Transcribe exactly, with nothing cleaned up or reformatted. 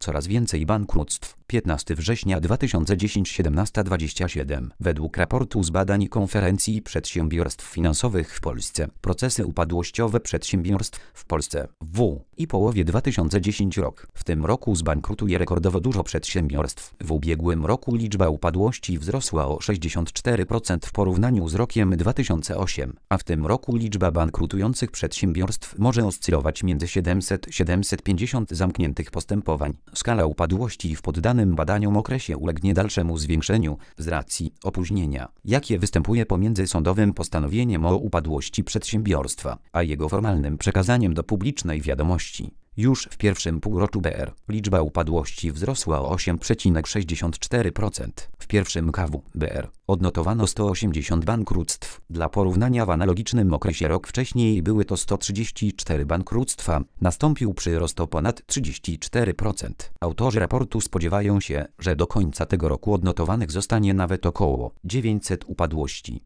Coraz więcej bankructw. piętnastego września dwa tysiące dziesiątego siedemnaście dwadzieścia siedem. Według raportu z badań Konferencji Przedsiębiorstw Finansowych w Polsce. Procesy upadłościowe przedsiębiorstw w Polsce. W i połowie dwa tysiące dziesiątego rok. W tym roku zbankrutuje rekordowo dużo przedsiębiorstw. W ubiegłym roku liczba upadłości wzrosła o sześćdziesiąt cztery procent w porównaniu z rokiem dwa tysiące ósmym, a w tym roku liczba bankrutujących przedsiębiorstw może oscylować między siedemset a siedemset pięćdziesiąt zamkniętych postępowań. Skala upadłości w poddanym badaniom okresie ulegnie dalszemu zwiększeniu z racji opóźnienia, jakie występuje pomiędzy sądowym postanowieniem o upadłości przedsiębiorstwa, a jego formalnym przekazaniem do publicznej wiadomości. Już w pierwszym półroczu B R liczba upadłości wzrosła o osiem przecinek sześćdziesiąt cztery procent. W pierwszym K W B R odnotowano sto osiemdziesiąt bankructw. Dla porównania w analogicznym okresie rok wcześniej były to sto trzydzieści cztery bankructwa. Nastąpił przyrost o ponad trzydzieści cztery procent. Autorzy raportu spodziewają się, że do końca tego roku odnotowanych zostanie nawet około dziewięćset upadłości.